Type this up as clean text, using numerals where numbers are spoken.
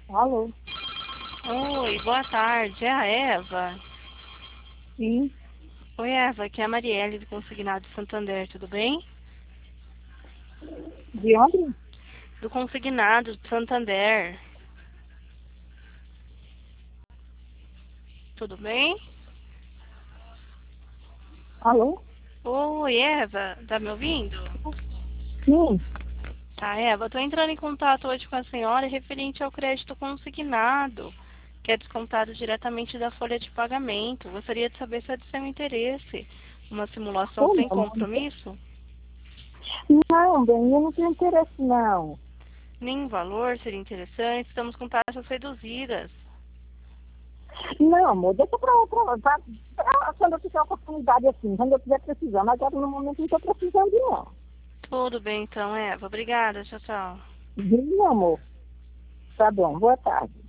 Alô? Oi, boa tarde. É a Eva? Sim. Oi, Eva, aqui é a Marielle do Consignado de Santander, tudo bem? De onde? Do Consignado de Santander, tudo bem? Alô? Oi, Eva, tá me ouvindo? Sim. Tá, Eva, tô entrando em contato hoje com a senhora referente ao crédito consignado, que é descontado diretamente da folha de pagamento. Gostaria de saber se é de seu interesse. Uma simulação Ô, sem meu nome. compromisso? Não, bem, eu não tenho interesse, não. Nem valor seria interessante, estamos com taxas reduzidas. Não, amor, deixa pra quando eu tiver oportunidade assim, quando eu estiver precisando. Agora, no momento, não estou precisando, não. Tudo bem então, Eva. Obrigada, tchau, tchau. Viu, meu amor? Tá bom, boa tarde.